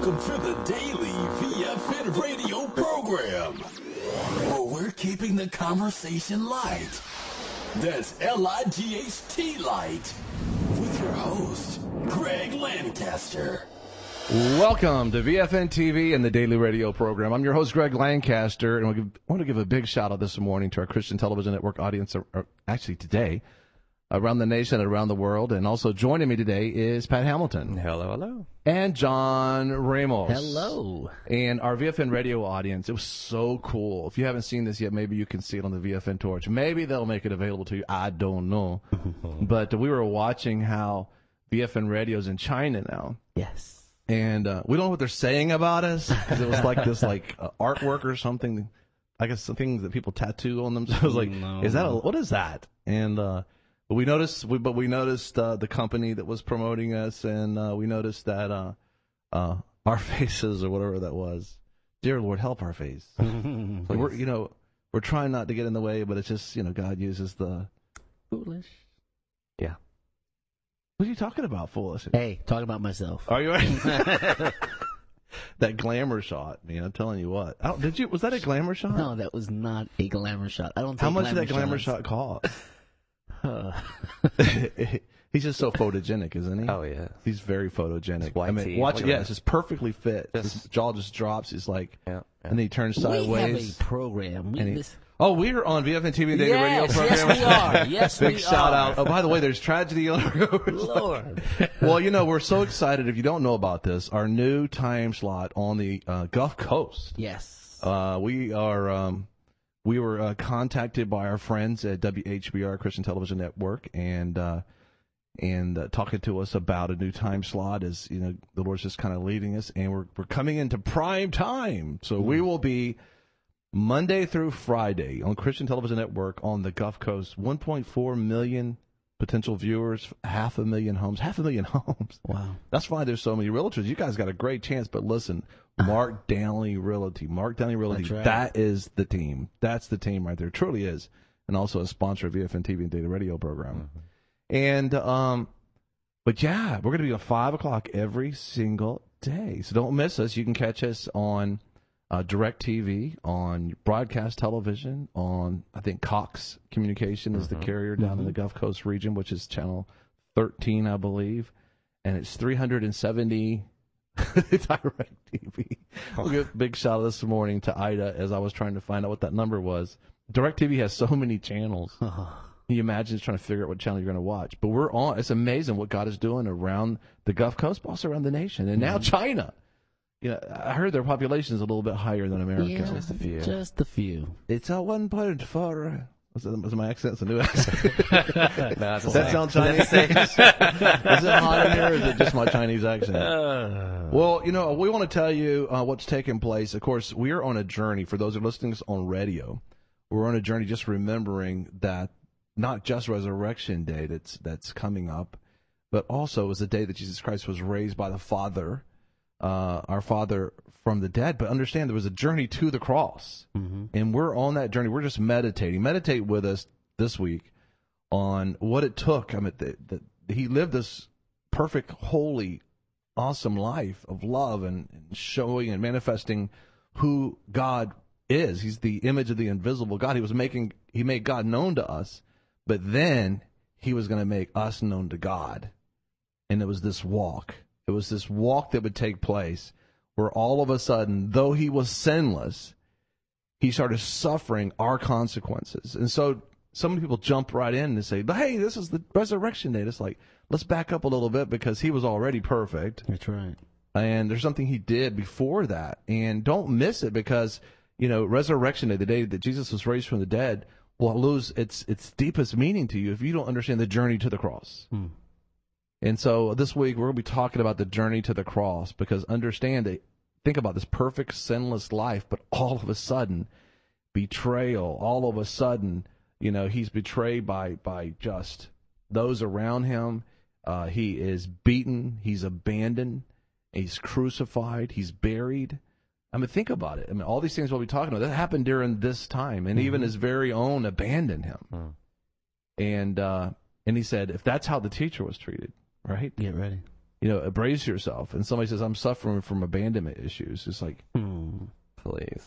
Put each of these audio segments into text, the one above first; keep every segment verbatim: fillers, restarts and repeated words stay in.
Welcome to the Daily V F N radio program, where we're keeping the conversation light. That's L I G H T light. With your host, Greg Lancaster. Welcome to V F N T V and the Daily Radio program. I'm your host, Greg Lancaster, and I want to give a big shout out this morning to our Christian Television Network audience, or actually today, around the nation and around the world. And also joining me today is Pat Hamilton. Hello, hello. And John Ramos. Hello. And our V F N radio audience, it was so cool. If you haven't seen this yet, maybe you can see it on the V F N Torch. Maybe they'll make it available to you. I don't know. But we were watching how V F N radio's in China now. Yes. And uh, we don't know what they're saying about us, because it was like this like uh, artwork or something. I guess some things that people tattoo on them. So I was like, no. is that a, what is that? And uh, but we noticed, we, but we noticed uh, the company that was promoting us, and uh, we noticed that uh, uh, our faces or whatever that was. Dear Lord, help our face. So we're, you know, we're trying not to get in the way, but it's just, you know, God uses the Foolish. Yeah. What are you talking about, foolish? Hey, talking about myself. Are you right? That glamour shot, man, I'm telling you what. I don't, did you? Was that a glamour shot? No, that was not a glamour shot. I don't. Take How much did that glamour shots. shot cost? Uh, He's just so photogenic, isn't he? Oh, yeah. He's very photogenic. His white I mean, tee, watch look it. at Yeah, that. it's just perfectly fit. Just- His jaw just drops. He's like, Yeah, yeah. and then he turns we have sideways. a program. We and he- this, oh, we're on V F N T V Daily Radio yes, program. yes, we are. Yes, Big we shout are. out. Oh, by the way, there's tragedy on our Lord. Well, you know, we're so excited. If you don't know about this, our new time slot on the uh, Gulf Coast. Yes. Uh, we are, um, we were uh, contacted by our friends at W H B R Christian Television Network, and uh, and uh, talking to us about a new time slot. As you know, the Lord's just kind of leading us, and we're we're coming into prime time. So we will be Monday through Friday on Christian Television Network on the Gulf Coast. one point four million potential viewers, half a million homes, half a million homes. Wow. That's why there's so many realtors. You guys got a great chance, but listen, Mark Downey Realty, Mark Downey Realty, That's right. that is the team. That's the team right there. It truly is. And also a sponsor of V F N T V and Data Radio program. Mm-hmm. And, um, but yeah, we're going to be at five o'clock every single day. So don't miss us. You can catch us on uh, DirecTV, on broadcast television, on, I think, Cox Communication is Mm-hmm. the carrier down in the Gulf Coast region, which is channel thirteen, I believe. And it's three hundred seventy DirecTV. We'll give a big shout out this morning to Ida as I was trying to find out what that number was. DirecTV has so many channels. Can you imagine just trying to figure out what channel you're going to watch? But we're on. It's amazing what God is doing around the Gulf Coast, but also around the nation. And now China. You know, I heard their population is a little bit higher than America. Yeah, Just a few. Just a few. It's a one point four. Was, it, was my accent? It's a new accent. No, it's the Does that same. sound Chinese? Is it hot in here, or is it just my Chinese accent? Uh, Well, you know, we want to tell you uh, what's taking place. Of course, we are on a journey. For those who are listening to us on radio, we're on a journey just remembering that not just Resurrection Day that's that's coming up, but also is the day that Jesus Christ was raised by the Father, uh, our Father from the dead. But understand there was a journey to the cross, Mm-hmm. and we're on that journey. We're just meditating. Meditate with us this week on what it took. I mean, that that he lived this perfect, holy, awesome life of love and, and showing and manifesting who God is. He's the image of the invisible God. He was making, he made God known to us, but then he was going to make us known to God. And it was this walk. It was this walk that would take place where all of a sudden, though he was sinless, he started suffering our consequences. And so so many people jump right in and say, but hey, this is the resurrection day. It's like, let's back up a little bit because he was already perfect. That's right. And there's something he did before that. And don't miss it because, you know, resurrection day, the day that Jesus was raised from the dead, will lose its its deepest meaning to you if you don't understand the journey to the cross. Hmm. And so this week we're going to be talking about the journey to the cross because understand that, think about this perfect, sinless life, but all of a sudden, betrayal, all of a sudden, you know, he's betrayed by, by just those around him. Uh, he is beaten. He's abandoned. He's crucified. He's buried. I mean, think about it. I mean, all these things we'll be talking about, that happened during this time. And mm-hmm. even his very own abandoned him. Mm. And uh, and he said, if that's how the teacher was treated, right? Get ready. you know, brace yourself. And somebody says, I'm suffering from abandonment issues. It's like, Hmm. Please.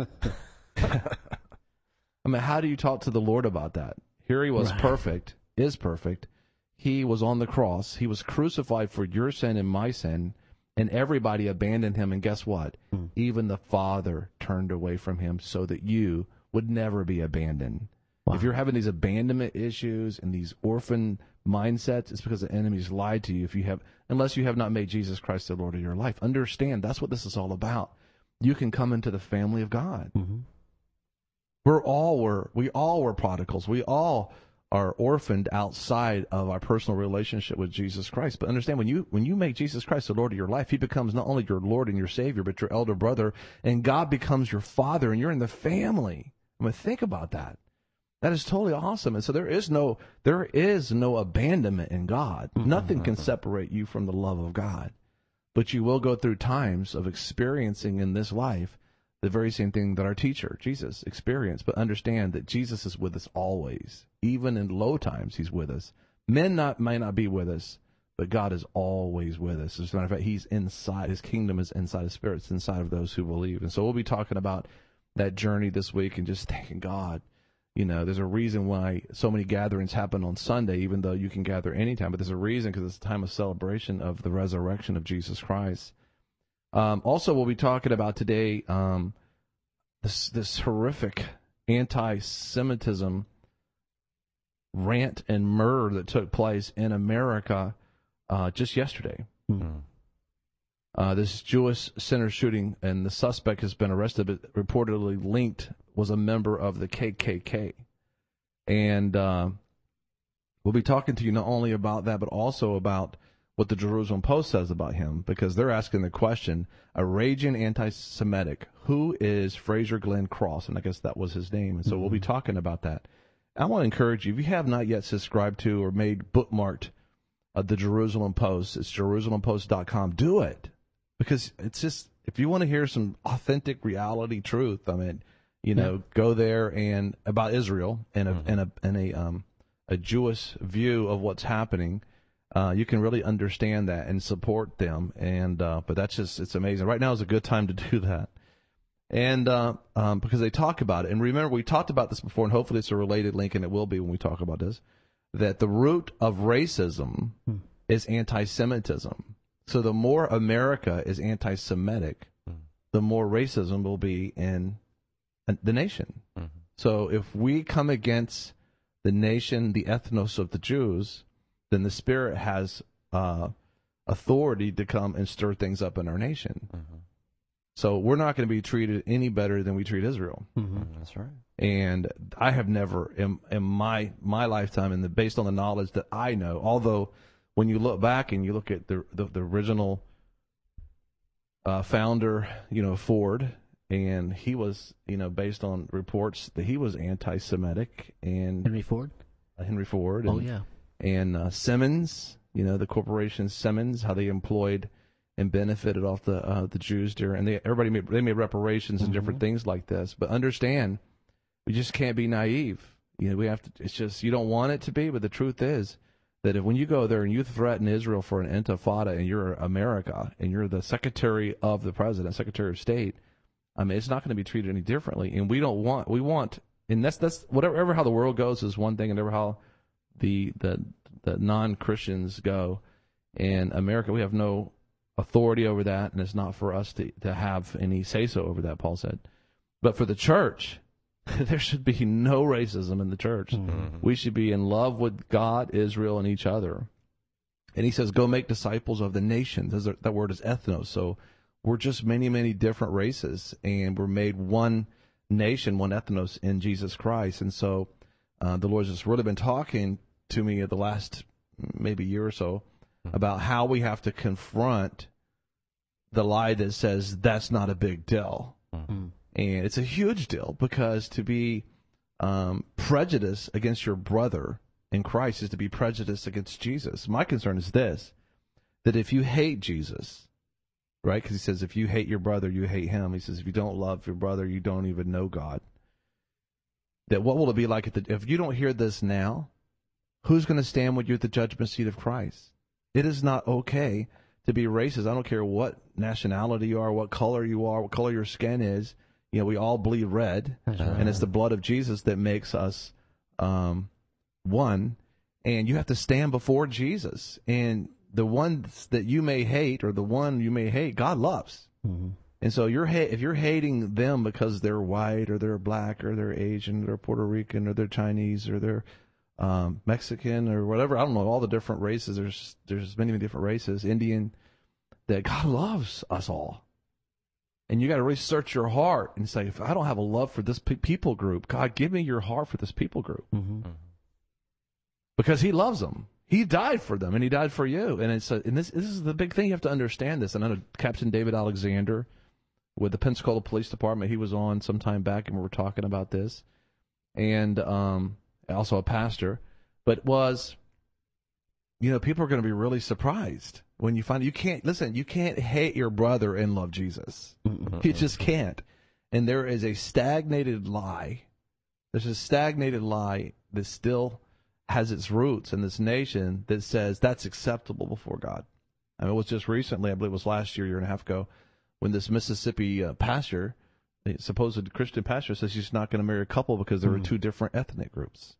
I mean, how do you talk to the Lord about that? Here he was Right. perfect, is perfect. He was on the cross. He was crucified for your sin and my sin, and everybody abandoned him. And guess what? Hmm. Even the Father turned away from him so that you would never be abandoned. Wow. If you're having these abandonment issues and these orphan mindsets, it's because the enemy's lied to you. If you have, unless you have not made Jesus Christ the Lord of your life, understand that's what this is all about. You can come into the family of God. Mm-hmm. We're all were we all were prodigals. We all are orphaned outside of our personal relationship with Jesus Christ. But understand, when you when you make Jesus Christ the Lord of your life, he becomes not only your Lord and your Savior, but your elder brother, and God becomes your Father, and you're in the family. I mean, think about that. That is totally awesome. And so there is no there is no abandonment in God. Mm-hmm. Nothing can separate you from the love of God. But you will go through times of experiencing in this life the very same thing that our teacher, Jesus, experienced. But understand that Jesus is with us always. Even in low times, he's with us. Men not may not be with us, but God is always with us. As a matter of fact, he's inside. His kingdom is inside his spirit. It's inside of those who believe. And so we'll be talking about that journey this week and just thanking God. You know, there's a reason why so many gatherings happen on Sunday, even though you can gather anytime. But there's a reason, because it's a time of celebration of the resurrection of Jesus Christ. Um, also, we'll be talking about today um, this this horrific anti-Semitism rant and murder that took place in America uh, just yesterday. Mm-hmm. Uh, this Jewish center shooting, and the suspect has been arrested, but reportedly linked, was a member of the K K K. And uh, we'll be talking to you not only about that, but also about what the Jerusalem Post says about him, because they're asking the question, a raging anti-Semitic, who is Fraser Glenn Cross? And I guess that was his name. And so mm-hmm. we'll be talking about that. I want to encourage you, if you have not yet subscribed to or made bookmarked uh, the Jerusalem Post, it's jerusalem post dot com. Do it. Because it's just, if you want to hear some authentic reality truth, I mean, you know, yeah. go there and about Israel and a mm-hmm. and a and a um a Jewish view of what's happening. Uh, you can really understand that and support them. And uh, but that's just, it's amazing. Right now is a good time to do that. And uh, um, because they talk about it. And remember, we talked about this before, and hopefully it's a related link, and it will be when we talk about this, that the root of racism hmm. is anti-Semitism. So the more America is anti-Semitic, mm-hmm. the more racism will be in the nation. Mm-hmm. So if we come against the nation, the ethnos of the Jews, then the Spirit has uh, authority to come and stir things up in our nation. Mm-hmm. So we're not going to be treated any better than we treat Israel. Mm-hmm. That's right. And I have never, in, in my my lifetime, and the, based on the knowledge that I know, although when you look back and you look at the the, the original uh, founder, you know, Ford, and he was, you know, based on reports that he was anti-Semitic, and Henry Ford, uh, Henry Ford, and, oh yeah, and uh, Simmons, you know, the corporation Simmons, how they employed and benefited off the uh, the Jews during, and they everybody made they made reparations and mm-hmm. different things like this. But understand, we just can't be naive. You know, we have to. It's just, you don't want it to be, but the truth is that if when you go there and you threaten Israel for an intifada, and you're America and you're the Secretary of the President, Secretary of State, I mean, it's not going to be treated any differently. And we don't want, we want, and that's that's whatever ever how the world goes is one thing, and ever how the the the non-Christians go. In America, we have no authority over that, and it's not for us to to have any say so over that. Paul said, but for the church, there should be no racism in the church. Mm-hmm. We should be in love with God, Israel, and each other. And he says, go make disciples of the nations. That word is ethnos. So we're just many, many different races, and we're made one nation, one ethnos in Jesus Christ. And so uh, the Lord's just really been talking to me the last maybe year or so mm-hmm. about how we have to confront the lie that says that's not a big deal. Mm-hmm. And it's a huge deal, because to be um, prejudiced against your brother in Christ is to be prejudiced against Jesus. My concern is this, that if you hate Jesus, right, because he says if you hate your brother, you hate him. He says if you don't love your brother, you don't even know God. That what will it be like at the, if you don't hear this now, who's going to stand with you at the judgment seat of Christ? It is not okay to be racist. I don't care what nationality you are, what color you are, what color your skin is. You know, we all bleed red, That's right. and it's the blood of Jesus that makes us um, one. And you have to stand before Jesus. And the ones that you may hate, or the one you may hate, God loves. Mm-hmm. And so you're ha- if you're hating them because they're white, or they're black, or they're Asian, or they're Puerto Rican, or they're Chinese, or they're um, Mexican, or whatever, I don't know, all the different races. There's there's many, many different races. Indian, that God loves us all. And you got to really search your heart and say, if I don't have a love for this pe- people group, God, give me your heart for this people group. Mm-hmm. Because he loves them. He died for them, and he died for you. And it's a, and this, this is the big thing. You have to understand this. And I know Captain David Alexander with the Pensacola Police Department, he was on some time back, and we were talking about this. And um, also a pastor. But was, you know, people are going to be really surprised when you find you can't, listen, you can't hate your brother and love Jesus. You just can't. And there is a stagnated lie. There's a stagnated lie that still has its roots in this nation that says that's acceptable before God. I mean, it was just recently, I believe it was last year, year and a half ago, when this Mississippi uh, pastor, the supposed Christian pastor, says she's not going to marry a couple because there were two different ethnic groups.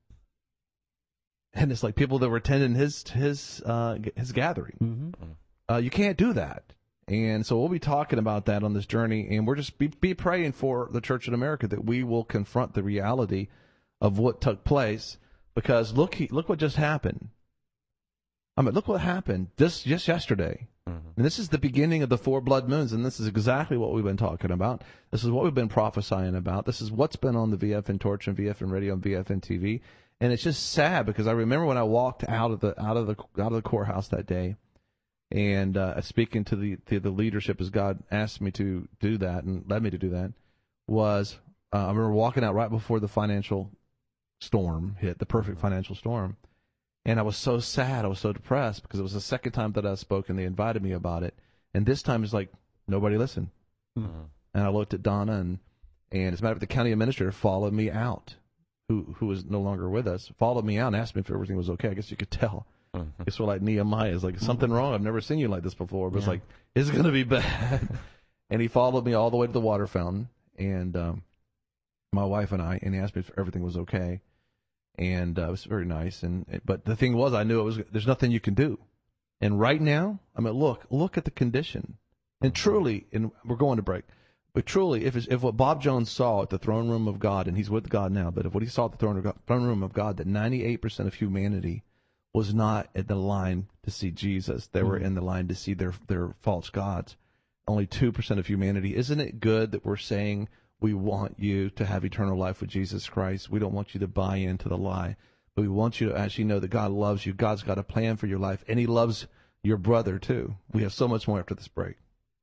And it's like people that were attending his his uh, his gathering. Mm-hmm. Uh, you can't do that. And so we'll be talking about that on this journey, and we're just be, be praying for the church in America that we will confront the reality of what took place. Because look, look what just happened. I mean, look what happened just just yesterday. Mm-hmm. And this is the beginning of the four blood moons, and this is exactly what we've been talking about. This is what we've been prophesying about. This is what's been on the V F N Torch and V F N Radio and V F N T V. And it's just sad because I remember when I walked out of the out of the out of the courthouse that day, and uh, speaking to the to the leadership as God asked me to do that and led me to do that, was uh, I remember walking out right before the financial storm hit, the perfect financial storm, and I was so sad, I was so depressed because it was the second time that I spoke and they invited me about it, and this time it's like nobody listened. Mm-hmm. And I looked at Donna, and and as a matter of fact, the county administrator followed me out. Who who was no longer with us, followed me out and asked me if everything was okay. I guess you could tell. Mm-hmm. It's sort of like Nehemiah. It's like, something wrong? I've never seen you like this before. But yeah. It's like, it's going to be bad. And he followed me all the way to the water fountain, and um, my wife and I, and he asked me if everything was okay. And uh, it was very nice. And But the thing was, I knew it was. There's nothing you can do. And right now, I mean, look, look at the condition. And truly, and we're going to break. But truly, if it's, if what Bob Jones saw at the throne room of God, and he's with God now, but if what he saw at the throne, of God, throne room of God, that ninety-eight percent of humanity was not in the line to see Jesus. They were in the line to see their their false gods. Only two percent of humanity. Isn't it good that we're saying we want you to have eternal life with Jesus Christ? We don't want you to buy into the lie, but we want you to actually know that God loves you. God's got a plan for your life, and he loves your brother too. We have so much more after this break.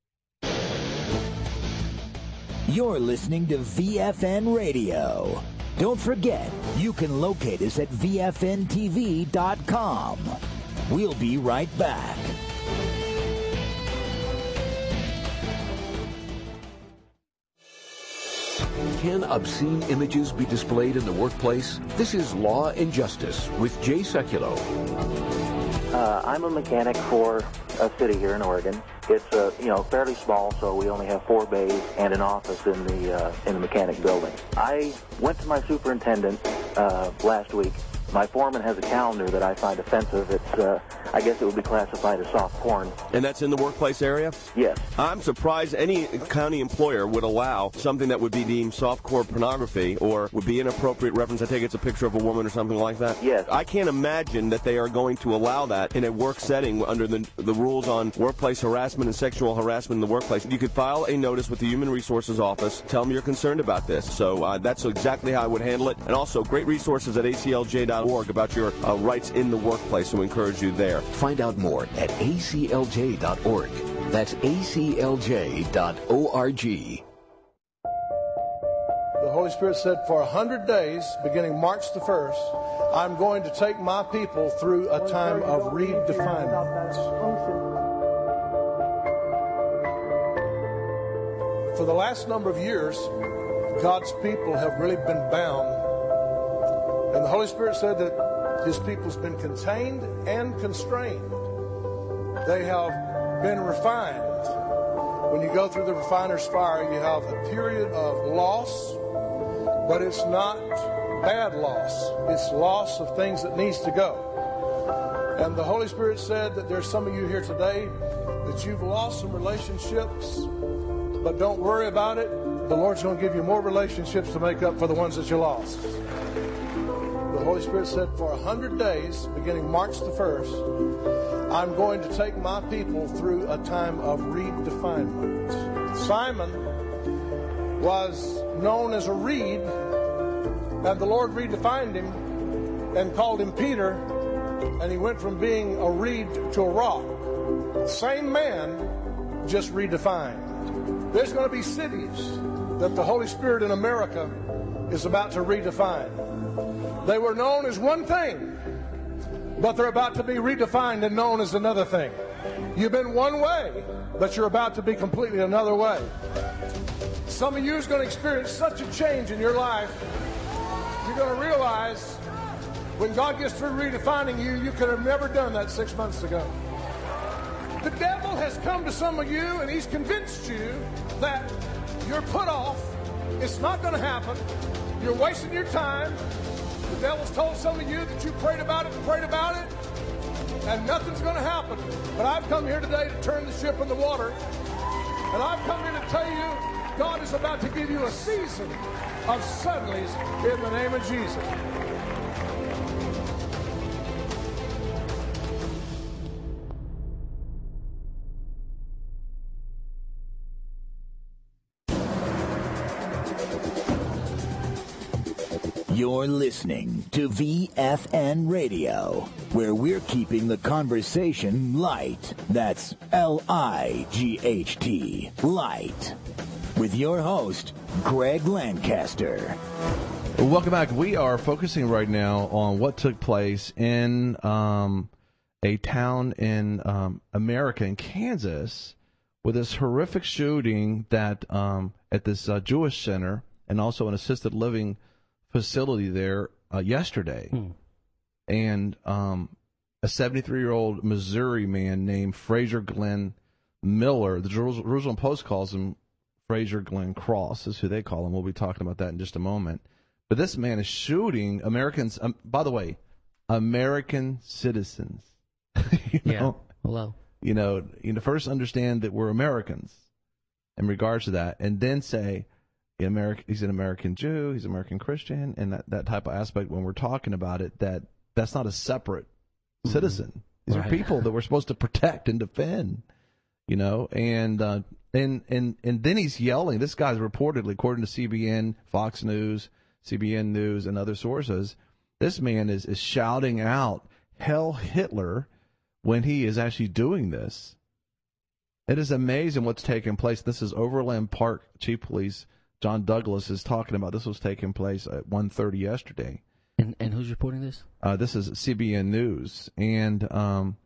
You're listening to V F N Radio. Don't forget, you can locate us at V F N T V dot com. We'll be right back. Can obscene images be displayed in the workplace? This is Law and Justice with Jay Sekulow. Uh, I'm a mechanic for a city here in Oregon. It's uh, you know fairly small, so we only have four bays and an office in the uh, in the mechanic building. I went to my superintendent uh, last week. My foreman has a calendar that I find offensive. It's uh, I guess it would be classified as soft porn. And that's in the workplace area? Yes. I'm surprised any county employer would allow something that would be deemed softcore pornography or would be inappropriate reference. I take it's a picture of a woman or something like that? Yes. I can't imagine that they are going to allow that in a work setting under the the rules on workplace harassment and sexual harassment in the workplace. You could file a notice with the Human Resources Office. Tell them you're concerned about this. So uh, that's exactly how I would handle it. And also, great resources at A C L J dot org about your uh, rights in the workplace, so we encourage you there. Find out more at A C L J dot org. That's A C L J dot org. The Holy Spirit said, for a hundred days, beginning March the first, I'm going to take my people through a time of redefinement. For the last number of years, God's people have really been bound. And the Holy Spirit said that his people's been contained and constrained. They have been refined. When you go through the refiner's fire, you have a period of loss, but it's not bad loss. It's loss of things that needs to go. And the Holy Spirit said that there's some of you here today that you've lost some relationships, but don't worry about it. The Lord's going to give you more relationships to make up for the ones that you lost. The Holy Spirit said for a hundred days, beginning March the first, I'm going to take my people through a time of redefinement. Simon was known as a reed, and the Lord redefined him and called him Peter, and he went from being a reed to a rock. Same man, just redefined. There's going to be cities that the Holy Spirit in America is about to redefine. They were known as one thing, but they're about to be redefined and known as another thing. You've been one way, but you're about to be completely another way. Some of you is going to experience such a change in your life, you're going to realize when God gets through redefining you, you could have never done that six months ago. The devil has come to some of you and he's convinced you that you're put off. It's not going to happen. You're wasting your time. The devil's told some of you that you prayed about it and prayed about it, and nothing's going to happen. But I've come here today to turn the ship in the water, and I've come here to tell you God is about to give you a season of suddenlies in the name of Jesus. You're listening to V F N Radio, where we're keeping the conversation light. That's L I G H T, light. With your host, Greg Lancaster. Welcome back. We are focusing right now on what took place in um, a town in um, America, in Kansas, with this horrific shooting that um, at this uh, Jewish center and also an assisted living facility there uh, yesterday. Hmm. And um, a seventy-three-year-old Missouri man named Fraser Glenn Miller, the Jerusalem Post calls him Fraser Glenn Cross, is who they call him. We'll be talking about that in just a moment. But this man is shooting Americans, um, by the way, American citizens. you yeah. know? Hello. You know, you know, first understand that we're Americans in regards to that, and then say, American, he's an American Jew, he's an American Christian, and that, that type of aspect when we're talking about it, that that's not a separate mm-hmm. citizen. These right. are people that we're supposed to protect and defend, you know, and, uh, and, and, and then he's yelling. This guy's reportedly, according to C B N, Fox News, C B N News, and other sources, this man is, is shouting out Heil Hitler when he is actually doing this. It is amazing what's taking place. This is Overland Park Chief Police John Douglas is talking about. This was taking place at one thirty yesterday. And and who's reporting this? Uh, this is C B N News. And um,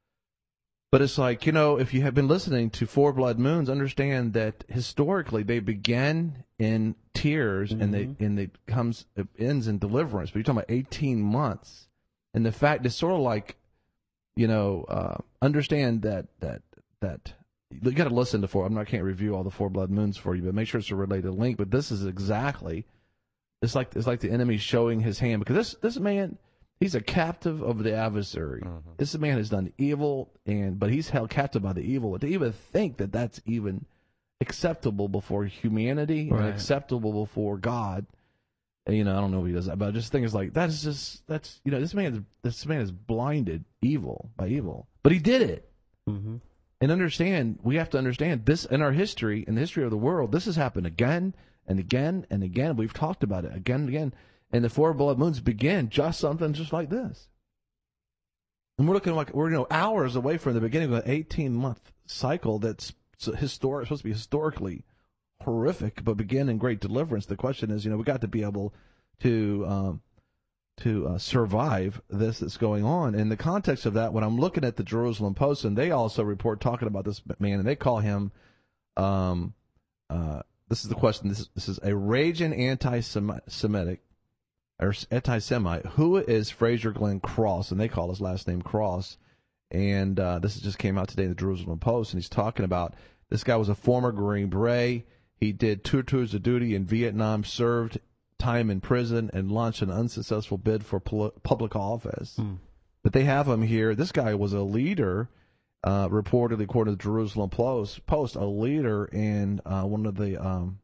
but it's like, you know, if you have been listening to Four Blood Moons, understand that historically they began in tears mm-hmm. and they and it comes it ends in deliverance. But you're talking about eighteen months, and the fact is sort of like, you know, uh, understand that that that. You got to listen to four. I'm not, I can't review all the Four Blood Moons for you, but make sure it's a related link. But this is exactly, it's like it's like the enemy showing his hand, because this this man, he's a captive of the adversary. Mm-hmm. This man has done evil, and but he's held captive by the evil. To even think that that's even acceptable before humanity right. and acceptable before God, and, you know, I don't know if he does that, but I just think it's like that is just that's you know this man this man is blinded evil by evil, but he did it. Mm-hmm. And understand, we have to understand this in our history, in the history of the world, this has happened again and again and again. We've talked about it again and again. And the Four Blood Moons began just something just like this. And we're looking like we're, you know, hours away from the beginning of an eighteen-month cycle that's historic, supposed to be historically horrific, but begin in great deliverance. The question is, you know, we got to be able to um, to uh, survive this that's going on. In the context of that, when I'm looking at the Jerusalem Post, and they also report talking about this man, and they call him, um, uh, this is the question, this is, this is a raging anti-Semitic, or anti-Semite. Who is Fraser Glenn Cross? And they call his last name Cross. And uh, this just came out today in the Jerusalem Post, and he's talking about this guy was a former Green Beret. He did two tours of duty in Vietnam, served time in prison, and launched an unsuccessful bid for pol- public office. Mm. But they have him here. This guy was a leader, uh, reportedly, according to the Jerusalem Post, Post a leader in uh, one of the um,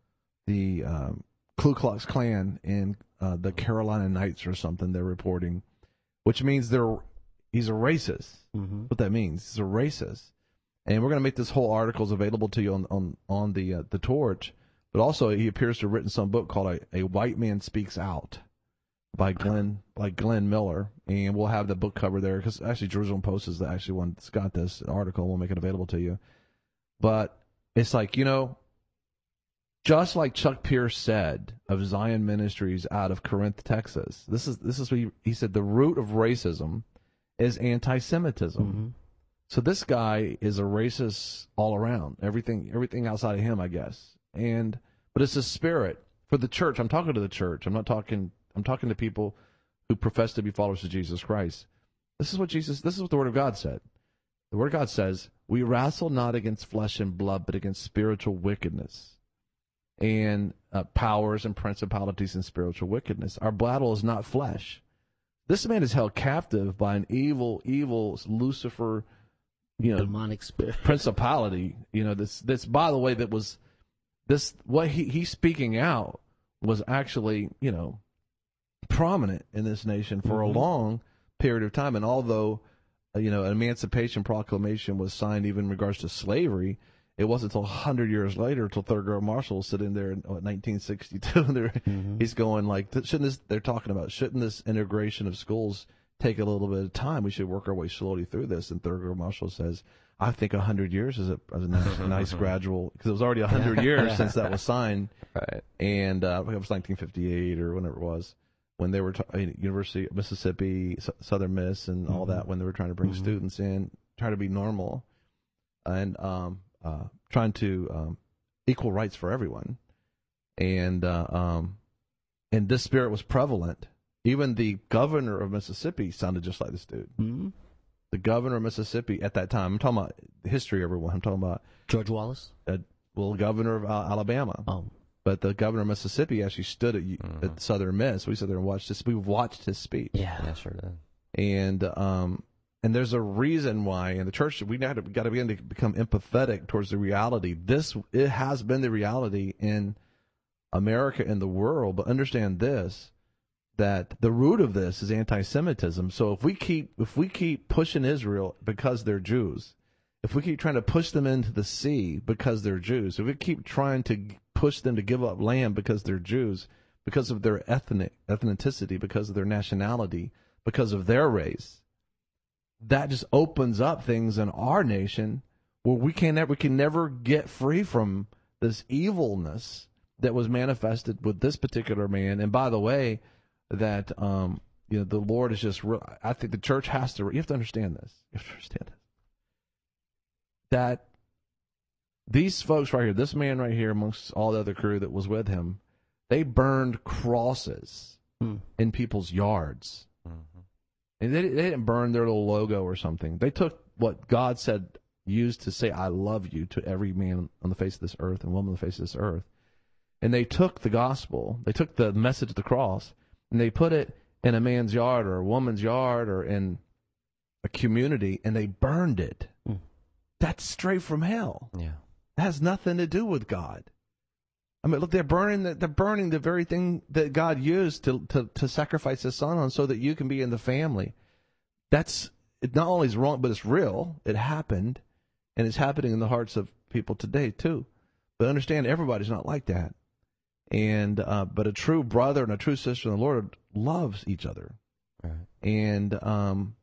the um, Ku Klux Klan in uh, the Carolina Knights or something. They're reporting, which means they're he's a racist. Mm-hmm. What that means? He's a racist. And we're going to make this whole articles available to you on on on the uh, the Torch. But also, he appears to have written some book called "A, a White Man Speaks Out" by Glenn by Glenn Miller, and we'll have the book cover there because actually Jerusalem Post is the actually one that's got this article. We'll make it available to you. But it's like, you know, just like Chuck Pierce said of Zion Ministries out of Corinth, Texas. This is this is what he, he said. The root of racism is anti-Semitism. Mm-hmm. So this guy is a racist all around. Everything, everything outside of him, I guess. And but it's a spirit for the church. I'm talking to the church. I'm not talking. I'm talking to people who profess to be followers of Jesus Christ. This is what Jesus. This is what the Word of God said. The Word of God says, "We wrestle not against flesh and blood, but against spiritual wickedness and uh, powers and principalities and spiritual wickedness. Our battle is not flesh." This man is held captive by an evil, evil Lucifer. You know, demonic spirit, principality. You know, this, this, by the way, that was this, what he, he's speaking out was actually, you know, prominent in this nation for mm-hmm. a long period of time. And although, uh, you know, an Emancipation Proclamation was signed even in regards to slavery, it wasn't until one hundred years later, until Thurgood Marshall was sitting there in what, nineteen sixty-two, and mm-hmm. he's going like, shouldn't this, they're talking about, shouldn't this integration of schools take a little bit of time? We should work our way slowly through this. And Thurgood Marshall says, I think one hundred years is a, is a nice, a nice gradual, because it was already one hundred years since that was signed. Right. And uh, it was nineteen fifty-eight or whenever it was, when they were, t- University of Mississippi, S- Southern Miss, and all mm-hmm. that, when they were trying to bring mm-hmm. students in, trying to be normal, and um, uh, trying to um, equal rights for everyone. And, uh, um, and this spirit was prevalent. Even the governor of Mississippi sounded just like this dude. Mm-hmm. The governor of Mississippi at that time. I'm talking about history, everyone. I'm talking about George Wallace. Uh, well, governor of Al- Alabama. Oh, but the governor of Mississippi actually stood at, mm-hmm. at Southern Miss. We sat there and watched this. We watched his speech. Yeah, yeah, sure did. And um, and there's a reason why in the church we got to got to begin to become empathetic towards the reality. This it has been the reality in America and the world. But understand this, that the root of this is anti-Semitism. So if we keep if we keep pushing Israel because they're Jews, if we keep trying to push them into the sea because they're Jews, if we keep trying to push them to give up land because they're Jews, because of their ethnic ethnicity, because of their nationality, because of their race, that just opens up things in our nation where we can never we can never get free from this evilness that was manifested with this particular man. And by the way, that um, you know, the Lord is just. Re- I think the church has to. You have to understand this. You have to understand this. That these folks right here, this man right here, amongst all the other crew that was with him, they burned crosses hmm. in people's yards, mm-hmm. and they, they didn't burn their little logo or something. They took what God said, used to say "I love you" to every man on the face of this earth and woman on the face of this earth, and they took the gospel. They took the message of the cross. And they put it in a man's yard or a woman's yard or in a community, and they burned it. Mm. That's straight from hell. Yeah, it has nothing to do with God. I mean, look, they're burning the, they're burning the very thing that God used to, to to sacrifice His Son on, so that you can be in the family. That's it. Not only is wrong, but it's real. It happened, and it's happening in the hearts of people today too. But understand, everybody's not like that. And uh, but a true brother and a true sister in the Lord loves each other, right. and um,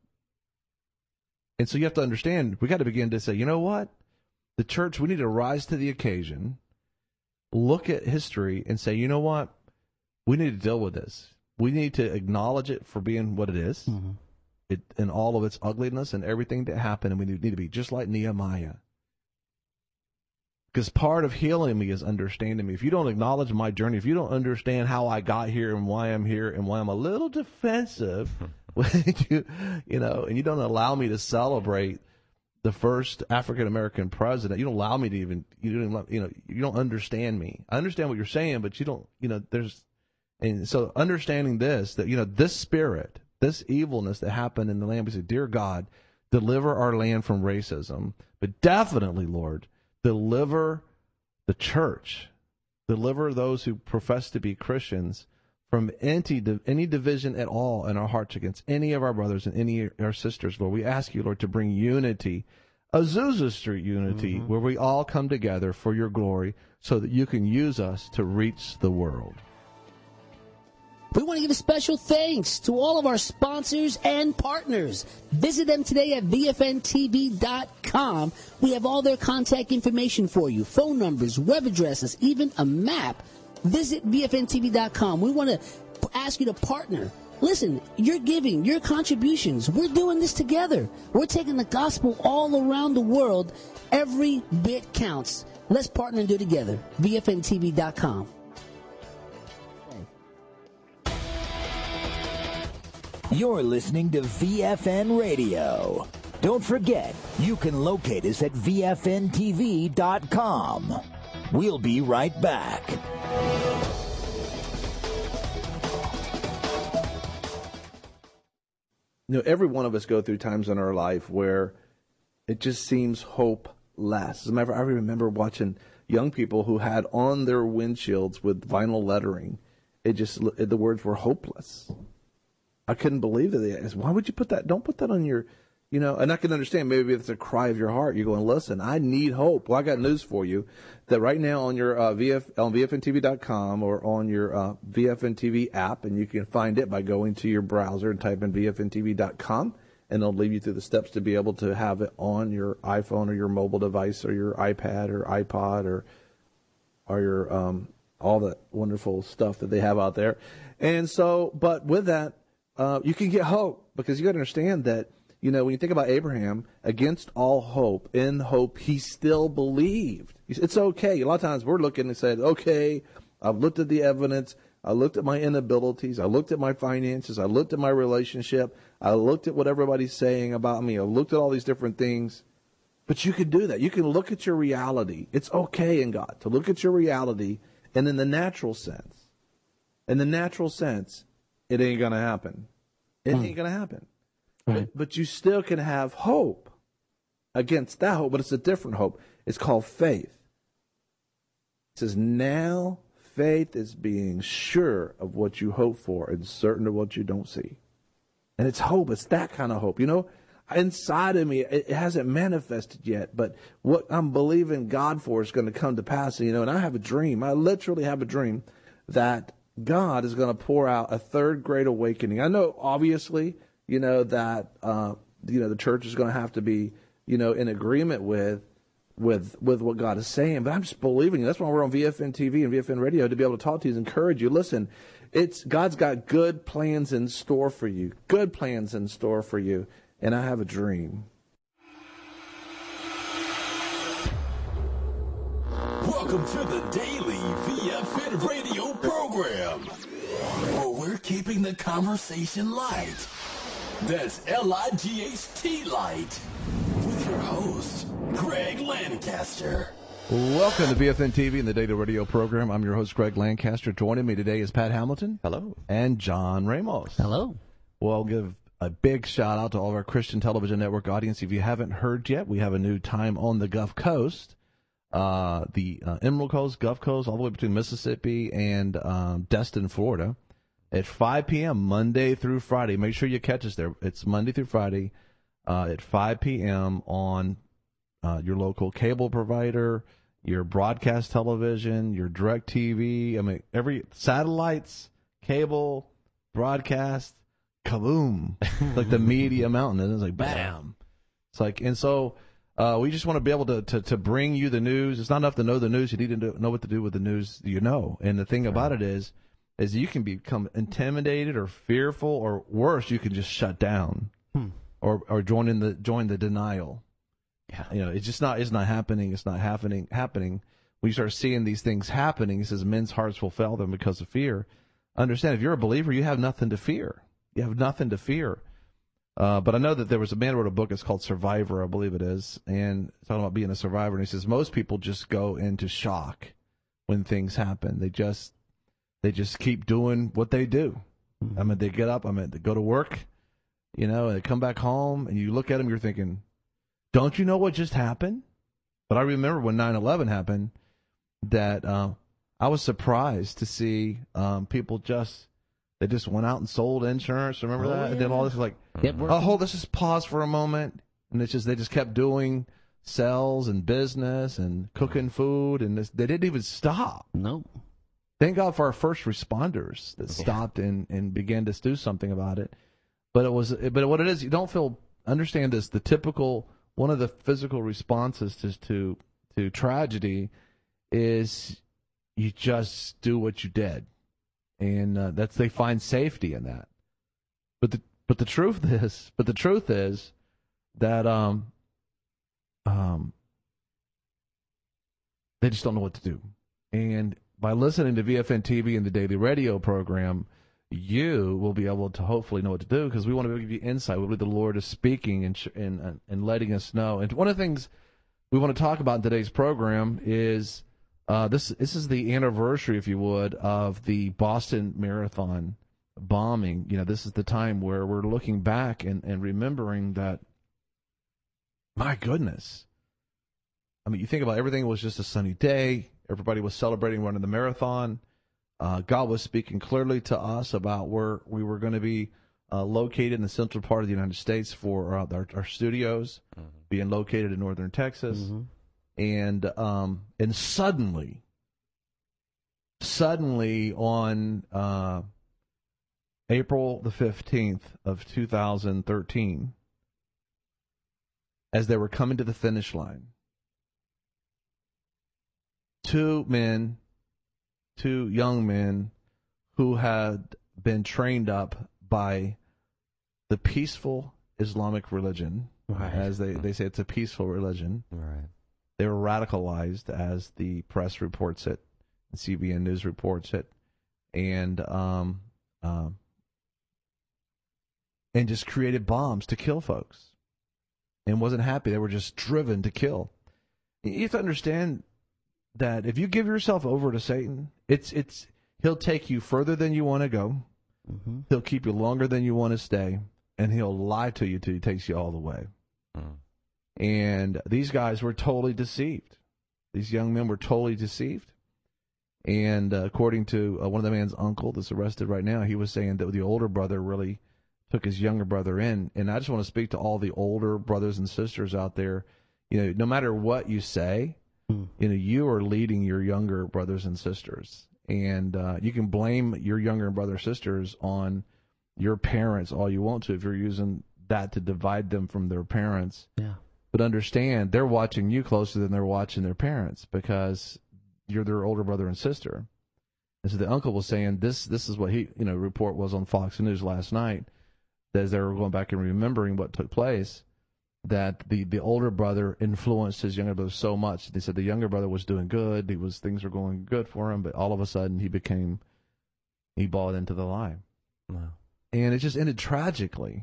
and so you have to understand. We got to begin to say, you know what, the church, we need to rise to the occasion, look at history, and say, you know what, we need to deal with this. We need to acknowledge it for being what it is, mm-hmm. it in all of its ugliness and everything that happened, and we need to be just like Nehemiah. Because part of healing me is understanding me. If you don't acknowledge my journey, if you don't understand how I got here and why I'm here and why I'm a little defensive, when you, you know, and you don't allow me to celebrate the first African American president, you don't allow me to even, you don't, even, you know, you don't understand me. I understand what you're saying, but you don't, you know, there's, and so understanding this, that, you know, this spirit, this evilness that happened in the land, we say, dear God, deliver our land from racism, but definitely, Lord, deliver the church, deliver those who profess to be Christians from any, any division at all in our hearts against any of our brothers and any of our sisters, Lord. We ask you, Lord, to bring unity, Azusa Street unity, mm-hmm. where we all come together for your glory so that you can use us to reach the world. We want to give a special thanks to all of our sponsors and partners. Visit them today at V F N T V dot com. We have all their contact information for you, phone numbers, web addresses, even a map. Visit V F N T V dot com. We want to ask you to partner. Listen, you're giving, your contributions. We're doing this together. We're taking the gospel all around the world. Every bit counts. Let's partner and do it together. V F N T V dot com. You're listening to V F N Radio. Don't forget, you can locate us at V F N T V dot com. We'll be right back. You know, every one of us go through times in our life where it just seems hopeless. As a matter of fact, I remember watching young people who had on their windshields with vinyl lettering, it just, the words were hopeless. I couldn't believe that they asked, why would you put that? Don't put that on your, you know, and I can understand maybe it's a cry of your heart. You're going, listen, I need hope. Well, I got news for you that right now on your uh, V F, on V F N T V dot com or on your uh, V F N T V app, and you can find it by going to your browser and type in V F N T V dot com, and it'll lead you through the steps to be able to have it on your iPhone or your mobile device or your iPad or iPod or or your um, all that wonderful stuff that they have out there. And so, but with that, Uh, you can get hope, because you got to understand that, you know, when you think about Abraham, against all hope, in hope, he still believed. It's okay. A lot of times we're looking and said, okay, I've looked at the evidence. I looked at my inabilities. I looked at my finances. I looked at my relationship. I looked at what everybody's saying about me. I looked at all these different things. But you can do that. You can look at your reality. It's okay in God to look at your reality, and in the natural sense, in the natural sense, it ain't going to happen. It ain't going to happen. Right. But, but you still can have hope against that hope, but it's a different hope. It's called faith. It says, now faith is being sure of what you hope for and certain of what you don't see. And it's hope. It's that kind of hope. You know, inside of me, it hasn't manifested yet, but what I'm believing God for is going to come to pass. You know, and I have a dream. I literally have a dream that God is going to pour out a third great awakening. I know, obviously, you know, that, uh, you know, the church is going to have to be, you know, in agreement with, with, with what God is saying. But I'm just believing. That's why we're on V F N T V and V F N Radio, to be able to talk to you and encourage you. Listen, it's, God's got good plans in store for you, good plans in store for you. And I have a dream. Welcome to the Daily V F N Radio program, where we're keeping the conversation light. That's L I G H T light, with your host, Greg Lancaster. Welcome to V F N T V and the Daily Radio program. I'm your host, Greg Lancaster. Joining me today is Pat Hamilton. Hello. And John Ramos. Hello. Well, I'll give a big shout out to all of our Christian Television Network audience. If you haven't heard yet, we have a new time on the Gulf Coast. Uh, the uh, Emerald Coast, Gulf Coast, all the way between Mississippi and um, Destin, Florida, at five p.m. Monday through Friday. Make sure you catch us there. It's Monday through Friday uh, at five p.m. on uh, your local cable provider, your broadcast television, your direct T V. I mean, every satellites, cable, broadcast, kaboom! Like the media mountain. And it's like bam. It's like, and so. Uh, we just want to be able to, to, to bring you the news. It's not enough to know the news. You need to do, know what to do with the news you know. And the thing about it is, is you can become intimidated or fearful, or worse, you can just shut down hmm. or or join in the join the denial. Yeah. You know, it's just not, it's not happening. It's not happening, happening. When you start seeing these things happening, he says men's hearts will fail them because of fear. Understand, if you're a believer, you have nothing to fear. You have nothing to fear. Uh, but I know that there was a man who wrote a book, it's called Survivor, I believe it is, and talking about being a survivor. And he says most people just go into shock when things happen. They just, they just keep doing what they do. Mm-hmm. I mean, they get up, I mean, they go to work, you know, and they come back home, and you look at them, you're thinking, don't you know what just happened? But I remember when nine eleven happened that uh, I was surprised to see um, people just, they just went out and sold insurance. Remember oh, that? Yeah. And then all this like, yep, oh, hold, let's just pause for a moment. And it's just, they just kept doing sales and business and cooking food. And this, they didn't even stop. Nope. Thank God for our first responders that stopped yeah. and, and began to do something about it. But it was, but what it is, you don't feel, understand this, the typical, one of the physical responses to, to, to tragedy is you just do what you did. And uh, that's, they find safety in that. But the, but the truth is, but the truth is that, um, um, they just don't know what to do. And by listening to V F N T V and the daily radio program, you will be able to hopefully know what to do, because we want to give you insight. We believe the Lord is speaking and, and, and letting us know. And one of the things we want to talk about in today's program is uh, this, this is the anniversary, if you would, of the Boston Marathon bombing. You know, this is the time where we're looking back and, and remembering that, my goodness. I mean, you think about everything was just a sunny day. Everybody was celebrating running the marathon. Uh, God was speaking clearly to us about where we were going to be uh, located in the central part of the United States for uh, our, our studios, mm-hmm. being located in northern Texas. Mm-hmm. And um, and suddenly, suddenly on uh, April the fifteenth of two thousand thirteen, as they were coming to the finish line, two men, two young men who had been trained up by the peaceful Islamic religion, right. as they, they say it's a peaceful religion. Right. They were radicalized, as the press reports it, and C B N News reports it, and um, um, and just created bombs to kill folks, and wasn't happy. They were just driven to kill. You have to understand that if you give yourself over to Satan, it's it's he'll take you further than you want to go. Mm-hmm. He'll keep you longer than you want to stay, and he'll lie to you till he takes you all the way. Mm. And these guys were totally deceived. These young men were totally deceived. And uh, according to uh, one of the man's uncle that's arrested right now, he was saying that the older brother really took his younger brother in. And I just want to speak to all the older brothers and sisters out there. You know, no matter what you say, mm. you know, you are leading your younger brothers and sisters. And uh, you can blame your younger brother or sisters on your parents all you want to if you're using that to divide them from their parents. Yeah. But understand, they're watching you closer than they're watching their parents, because you're their older brother and sister. And so the uncle was saying this this is what he, you know, report was on Fox News last night, that as they were going back and remembering what took place, that the, the older brother influenced his younger brother so much. They said the younger brother was doing good, he was things were going good for him, but all of a sudden he became, he bought into the lie. Wow. And it just ended tragically.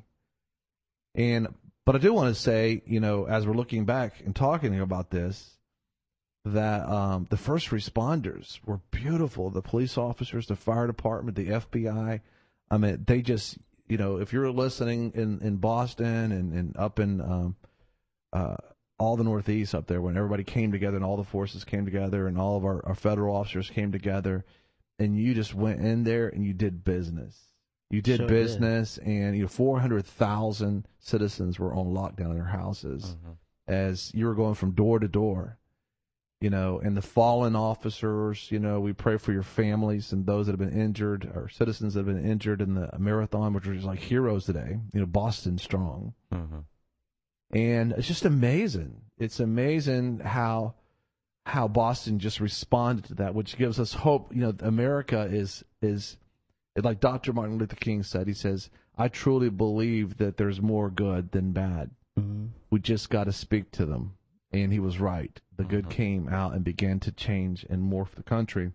And but I do want to say, you know, as we're looking back and talking about this, that um, the first responders were beautiful. The police officers, the fire department, the F B I. I mean, they just, you know, if you're listening in, in Boston and, and up in um, uh, all the Northeast up there, when everybody came together and all the forces came together and all of our, our federal officers came together, and you just went in there and you did business. You did sure business, did. And you know, four hundred thousand citizens were on lockdown in their houses mm-hmm. as you were going from door to door. You know, and the fallen officers, you know, we pray for your families and those that have been injured, or citizens that have been injured in the marathon, which was like heroes today, you know, Boston strong. Mm-hmm. And it's just amazing. It's amazing how how Boston just responded to that, which gives us hope. You know, America is is like Doctor Martin Luther King said. He says, "I truly believe that there's more good than bad. Mm-hmm. We just got to speak to them. And he was right. The good came out and began to change and morph the country.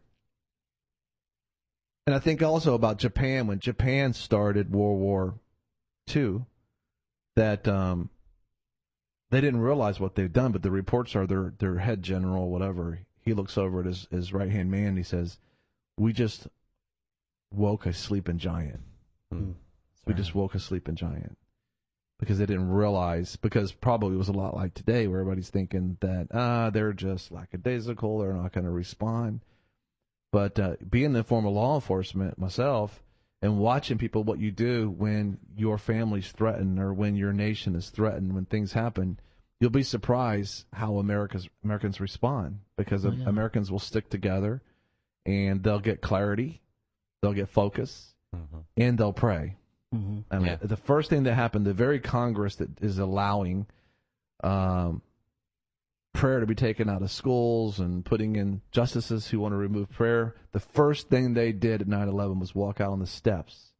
And I think also about Japan, when Japan started World War Two, that um, they didn't realize what they'd done, but the reports are their, their head general, whatever, he looks over at his, his right-hand man and he says, we just woke a sleeping giant. Mm. We just woke a sleeping giant. Because they didn't realize, because probably it was a lot like today where everybody's thinking that, ah, they're just lackadaisical, they're not going to respond. But uh, being in the form of law enforcement myself and watching people, what you do when your family's threatened or when your nation is threatened, when things happen, you'll be surprised how America's, Americans respond. Because Oh, yeah. Americans will stick together and they'll get clarity, they'll get focus, Mm-hmm. and they'll pray. Mm-hmm. I mean, Yeah. the first thing that happened, the very Congress that is allowing um, prayer to be taken out of schools and putting in justices who want to remove prayer, the first thing they did at nine eleven was walk out on the steps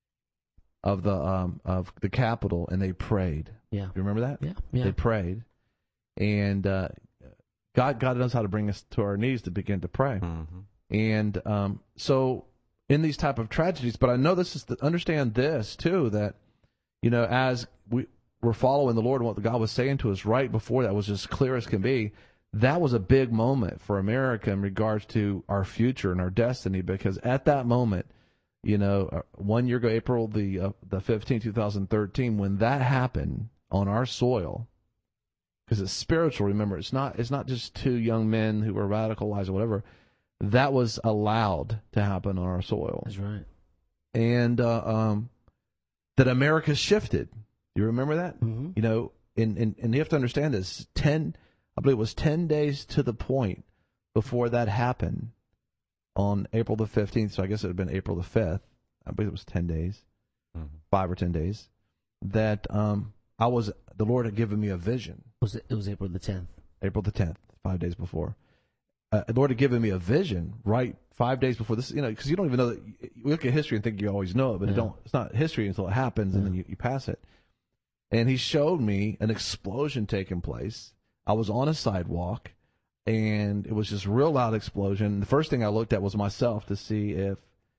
of the um, of the Capitol and they prayed. Yeah. You remember that? Yeah. Yeah. They prayed, and uh, God God knows how to bring us to our knees to begin to pray. Mm-hmm. And um, so in these type of tragedies, but I know this is to understand this too, that, you know, as we were following the Lord and what God was saying to us right before that was as clear as can be, that was a big moment for America in regards to our future and our destiny, because at that moment, you know, uh, one year ago, April the uh, the fifteenth, two thousand thirteen, when that happened on our soil, because it's spiritual, remember, it's not it's not just two young men who were radicalized or whatever. That was allowed to happen on our soil. That's right. And uh, um, that America shifted. You remember that? Mm-hmm. You know, and, and, and you have to understand this. Ten, I believe it was ten days to the point before that happened on April the fifteenth, so I guess it would have been April the fifth. I believe it was ten days, Mm-hmm. five or ten days, that um, I was, the Lord had given me a vision. Was it, it was April the tenth. April the tenth, five days before. Uh, the Lord had given me a vision right five days before this, you know, because you don't even know that. You look at history and think you always know it, but Yeah. it don't. It's not history until it happens, and Yeah. then you, you pass it. And He showed me an explosion taking place. I was on a sidewalk, and it was just real loud explosion. The first thing I looked at was myself to see if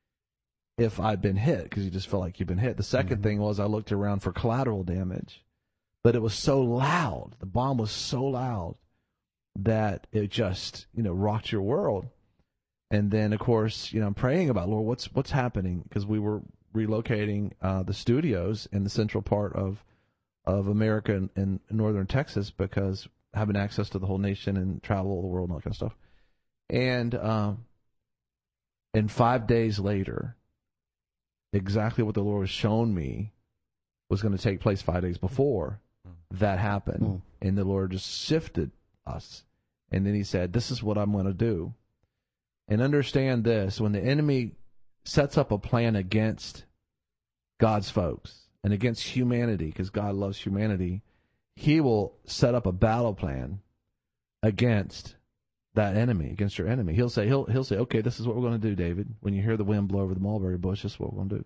if I'd been hit, because you just felt like you've been hit. The second Mm-hmm. thing was I looked around for collateral damage, but it was so loud. The bomb was so loud that it just, you know, rocked your world. And then, of course, you know, I'm praying about, Lord, what's what's happening? Because we were relocating uh, the studios in the central part of of America and, and northern Texas, because having access to the whole nation and travel the world and all that kind of stuff. And um, and five days later, exactly what the Lord was showing me was going to take place five days before that happened. Mm. And the Lord just shifted us. And then He said, this is what I'm going to do. And understand this, when the enemy sets up a plan against God's folks and against humanity, because God loves humanity, He will set up a battle plan against that enemy, against your enemy. He'll say, he'll he'll say, okay, this is what we're going to do, David. When you hear the wind blow over the mulberry bush, this is what we're going to do.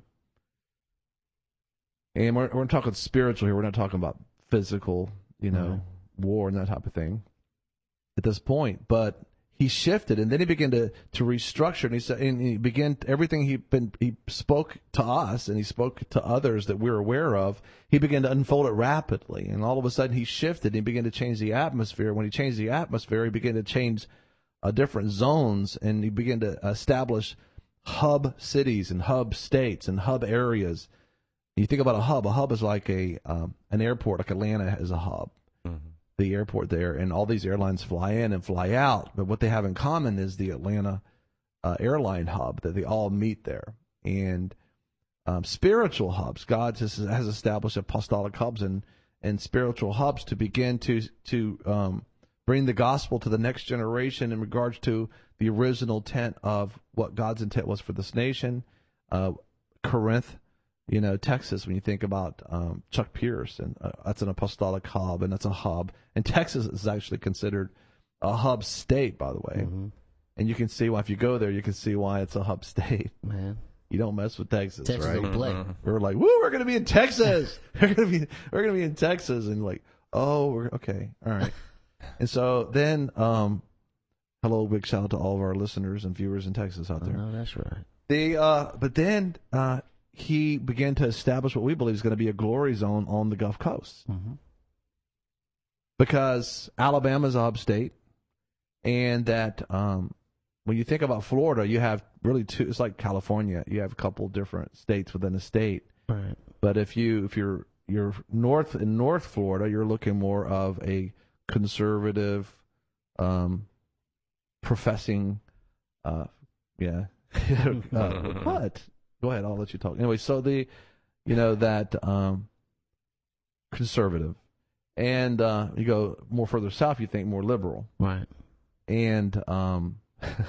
And we're we're talking spiritual here. We're not talking about physical, you know, war and that type of thing at this point. But He shifted, and then He began to, to restructure, and he said, and he began everything he been he spoke to us, and he spoke to others that we're aware of. He began to unfold it rapidly, and all of a sudden He shifted. And he began to change the atmosphere. When He changed the atmosphere, He began to change uh, different zones, and He began to establish hub cities and hub states and hub areas. You think about a hub. A hub is like a um, an airport, like Atlanta is a hub. Mm-hmm. The airport there, and all these airlines fly in and fly out. But what they have in common is the Atlanta uh, airline hub, that they all meet there. And um, spiritual hubs, God has, has established apostolic hubs and, and spiritual hubs to begin to to um, bring the gospel to the next generation in regards to the original intent of what God's intent was for this nation. Uh, Corinth, you know, Texas, when you think about um, Chuck Pierce, and uh, that's an apostolic hub, and that's a hub. And Texas is actually considered a hub state, by the way. Mm-hmm. And you can see why, if you go there, you can see why it's a hub state. Man, You don't mess with Texas, Texas right? don't play. We're like, woo, we're gonna be in Texas. we're gonna be, we're gonna be in Texas, and like, oh, we're okay, all right. And so then, um, hello, big shout out to all of our listeners and viewers in Texas out there. No, that's right. The uh, but then uh, he began to establish what we believe is going to be a glory zone on the Gulf Coast, Mm-hmm. because Alabama's a hub state, and that um, when you think about Florida, you have really two. It's like California. You have a couple different states within a state. Right. But if you if you're you're north in North Florida, you're looking more of a conservative, um, professing, uh, yeah. uh, what? Go ahead. I'll let you talk. Anyway, so the, you know, that um, conservative, and uh, you go more further south, you think more liberal, Right. and um,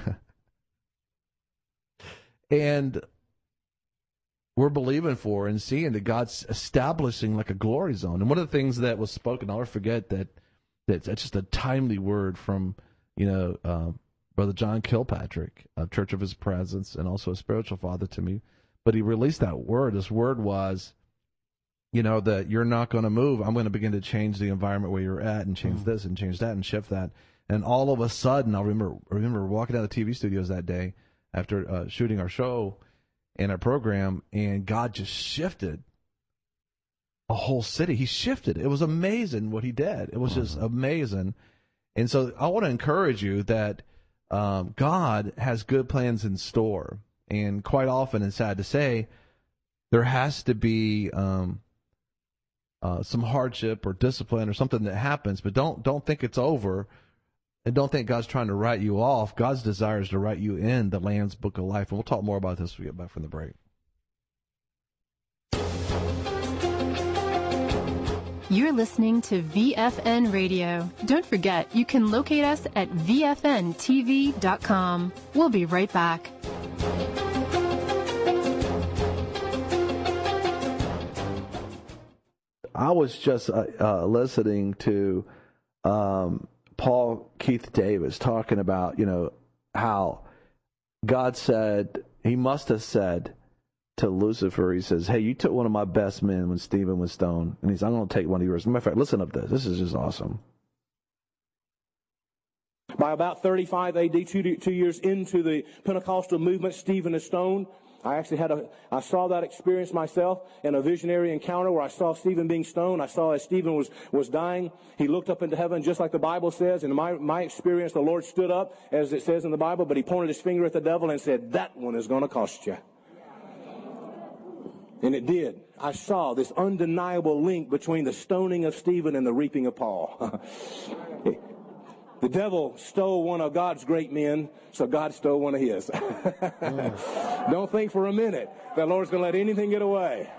and we're believing for and seeing that God's establishing like a glory zone. And one of the things that was spoken, I'll never forget that. That's just a timely word from, you know, um, Brother John Kilpatrick of Church of His Presence, and also a spiritual father to me. But he released that word. His word was, you know, that you're not going to move. I'm going to begin to change the environment where you're at, and change this and change that and shift that. And all of a sudden, I remember I remember walking out of the T V studios that day after uh, shooting our show and our program, and God just shifted a whole city. He shifted. It was amazing what he did. It was just amazing. And so I want to encourage you that um, God has good plans in store. And quite often, and sad to say, there has to be um, uh, some hardship or discipline or something that happens. But don't don't think it's over, and don't think God's trying to write you off. God's desire is to write you in the Lamb's Book of Life. And we'll talk more about this when we get back from the break. You're listening to V F N Radio. Don't forget, you can locate us at V F N T V dot com. We'll be right back. I was just uh, uh, listening to um, Paul Keith Davis talking about, you know, how God said, he must have said to Lucifer, he says, hey, you took one of my best men when Stephen was stoned. And he's, I'm going to take one of yours. As a matter of fact, listen up to this. This is just awesome. By about thirty-five A D, two, two years into the Pentecostal movement, Stephen is stoned. I actually had a, I saw that experience myself in a visionary encounter where I saw Stephen being stoned. I saw as Stephen was, was dying, he looked up into heaven just like the Bible says. In my, my experience, the Lord stood up, as it says in the Bible, but he pointed his finger at the devil and said, that one is going to cost you. And it did. I saw this undeniable link between the stoning of Stephen and the reaping of Paul. The devil stole one of God's great men, so God stole one of his. mm. Don't think for a minute that the Lord's going to let anything get away.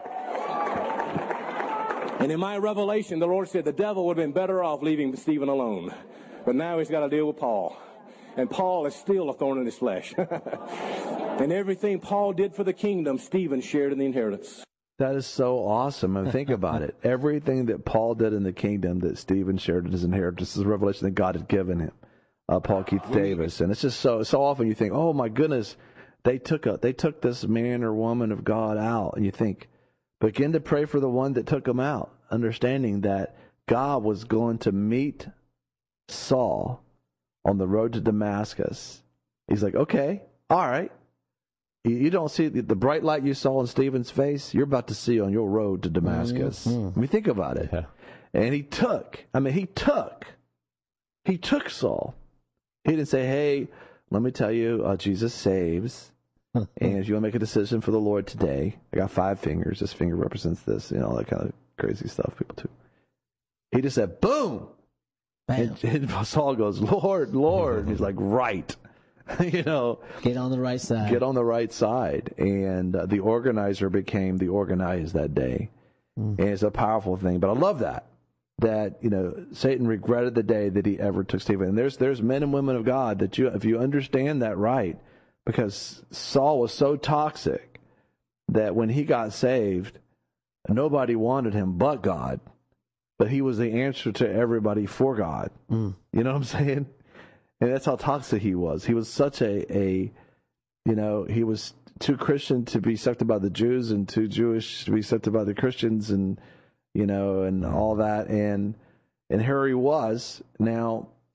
And in my revelation, the Lord said the devil would have been better off leaving Stephen alone. But now he's got to deal with Paul. And Paul is still a thorn in his flesh. And everything Paul did for the kingdom, Stephen shared in the inheritance. That is so awesome. I mean, think about it. Everything that Paul did in the kingdom that Stephen shared in his inheritance is a revelation that God had given him. Uh, Paul Keith Davis. And it's just so so often you think, oh my goodness, they took a they took this man or woman of God out. And you think, begin to pray for the one that took him out, understanding that God was going to meet Saul on the road to Damascus. He's like, okay, all right. You don't see the bright light you saw in Stephen's face, you're about to see on your road to Damascus. Mm-hmm. I mean, think about it. Yeah. And he took, I mean, he took, he took Saul. He didn't say, hey, let me tell you, uh, Jesus saves. And if you want to make a decision for the Lord today, I got five fingers. This finger represents this, you know, all that kind of crazy stuff people do. He just said, boom. And, and Saul goes, Lord, Lord. And he's like, right. You know, get on the right side. Get on the right side. And uh, the organizer became the organized that day. Mm. And it's a powerful thing. But I love that, that, you know, Satan regretted the day that he ever took Stephen. And there's there's men and women of God that you, if you understand that right, because Saul was so toxic that when he got saved, nobody wanted him but God. But he was the answer to everybody for God. Mm. You know what I'm saying? And that's how toxic he was. He was such a, a, you know, he was too Christian to be accepted by the Jews and too Jewish to be accepted by the Christians and, you know, and all that. And, and here he was. Now,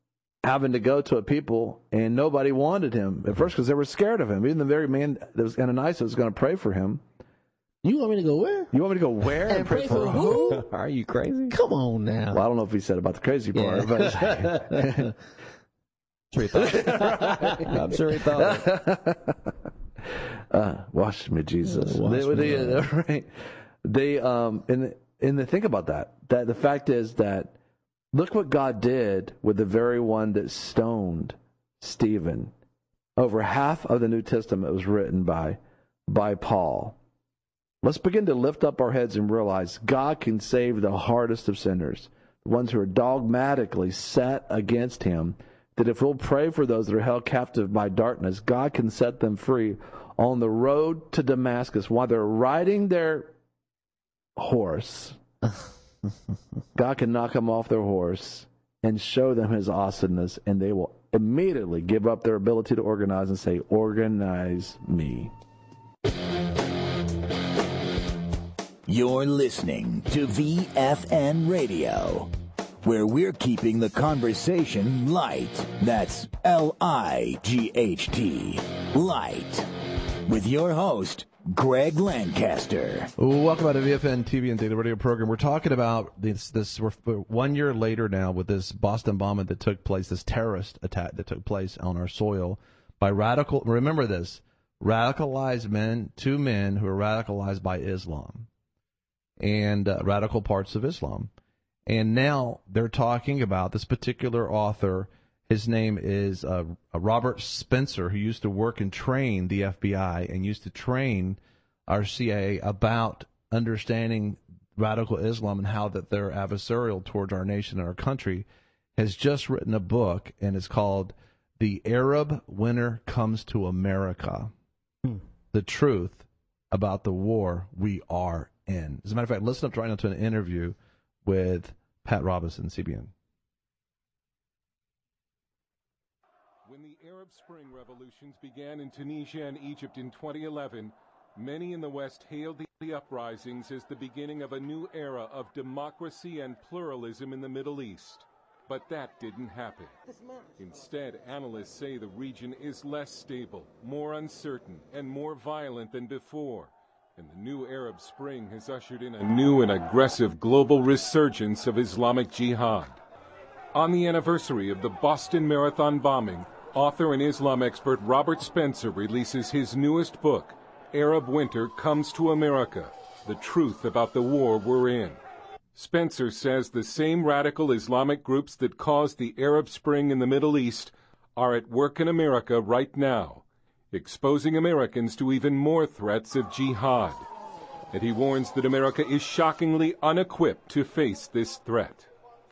having to go to a people, and nobody wanted him at first because they were scared of him. Even the very man that was Ananias was going to pray for him. You want me to go where? You want me to go where and, and pray, pray for, for who? Are you crazy? Come on now. Well, I don't know if he said about the crazy part, yeah. but I'm sure he thought it. I'm sure he thought it. Uh, wash me, Jesus. Wash they, me, they, right? They um and and the, think about that. That the fact is that look what God did with the very one that stoned Stephen. Over half of the New Testament was written by by Paul. Let's begin to lift up our heads and realize God can save the hardest of sinners, the ones who are dogmatically set against him, that if we'll pray for those that are held captive by darkness, God can set them free on the road to Damascus while they're riding their horse. God can knock them off their horse and show them his awesomeness, and they will immediately give up their ability to organize and say, organize me. You're listening to V F N Radio, where we're keeping the conversation light. That's L I G H T, light. With your host, Greg Lancaster. Welcome to the V F N T V and Data Radio program. We're talking about this, this we're one year later now with this Boston bombing that took place, this terrorist attack that took place on our soil by radical, remember this, radicalized men, two men who are radicalized by Islam and uh, radical parts of Islam. And now they're talking about this particular author. His name is uh, Robert Spencer, who used to work and train the F B I and used to train our C I A about understanding radical Islam and how that they're adversarial towards our nation and our country, has just written a book, and it's called The Arab Winter Comes to America, hmm. The Truth About the War We Are In. As a matter of fact, listen up right now to an interview with Pat Robinson, C B N. When the Arab Spring revolutions began in Tunisia and Egypt in twenty eleven, many in the West hailed the uprisings as the beginning of a new era of democracy and pluralism in the Middle East. But that didn't happen. Instead, analysts say the region is less stable, more uncertain, and more violent than before. And the new Arab Spring has ushered in a new and aggressive global resurgence of Islamic Jihad. On the anniversary of the Boston Marathon bombing, author and Islam expert Robert Spencer releases his newest book, Arab Winter Comes to America, The Truth About the War We're In. Spencer says the same radical Islamic groups that caused the Arab Spring in the Middle East are at work in America right now, exposing Americans to even more threats of jihad. And he warns that America is shockingly unequipped to face this threat.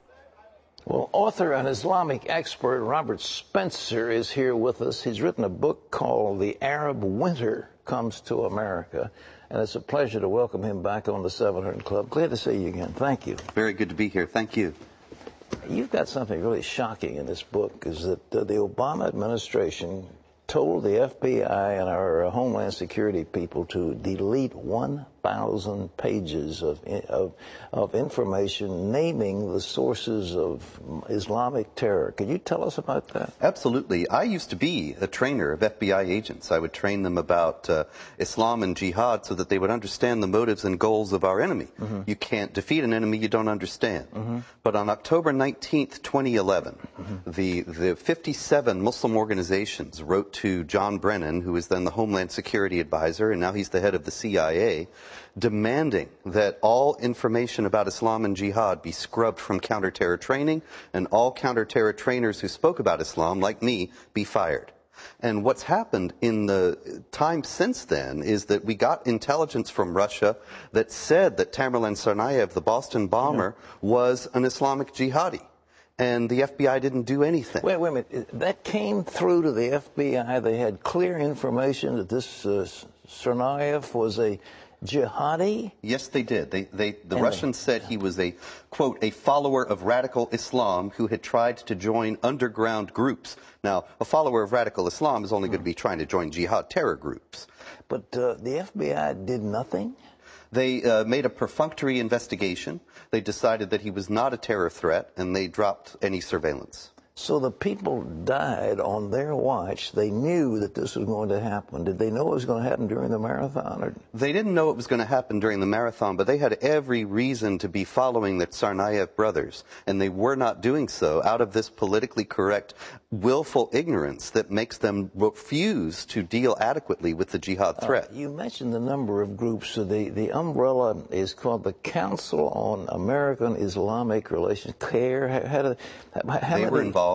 Well, author and Islamic expert Robert Spencer is here with us. He's written a book called The Arab Winter Comes to America, and it's a pleasure to welcome him back on the seven hundred Club. Glad to see you again. Thank you. Very good to be here. Thank you. You've got something really shocking in this book, is that uh, the Obama administration told the F B I and our uh, Homeland Security people to delete one thousand pages of, of of information naming the sources of Islamic terror. Could you tell us about that? Absolutely. I used to be a trainer of F B I agents. I would train them about uh, Islam and jihad so that they would understand the motives and goals of our enemy. Mm-hmm. You can't defeat an enemy you don't understand. Mm-hmm. But on October nineteenth, twenty eleven, mm-hmm. the, the fifty-seven Muslim organizations wrote to John Brennan, who was then the Homeland Security Advisor, and now he's the head of the C I A, demanding that all information about Islam and jihad be scrubbed from counterterror training, and all counterterror trainers who spoke about Islam, like me, be fired. And what's happened in the time since then is that we got intelligence from Russia that said that Tamerlan Tsarnaev, the Boston bomber, yeah. was an Islamic jihadi. And the F B I didn't do anything. Wait, wait a minute. That came through to the F B I. They had clear information that this uh, Tsarnaev was a jihadi? Yes, they did. They, they, the and Russians they, said he was a, quote, a follower of radical Islam who had tried to join underground groups. Now, a follower of radical Islam is only hmm. going to be trying to join jihad terror groups. But uh, the F B I did nothing? They uh, made a perfunctory investigation. They decided that he was not a terror threat, and they dropped any surveillance. So the people died on their watch. They knew that this was going to happen. Did they know it was going to happen during the marathon? Or? They didn't know it was going to happen during the marathon, but they had every reason to be following the Tsarnaev brothers, and they were not doing so out of this politically correct, willful ignorance that makes them refuse to deal adequately with the jihad threat. Uh, you mentioned the number of groups. So the, the umbrella is called the Council on American Islamic Relations, CARE. How, how do, how, how they were they, involved.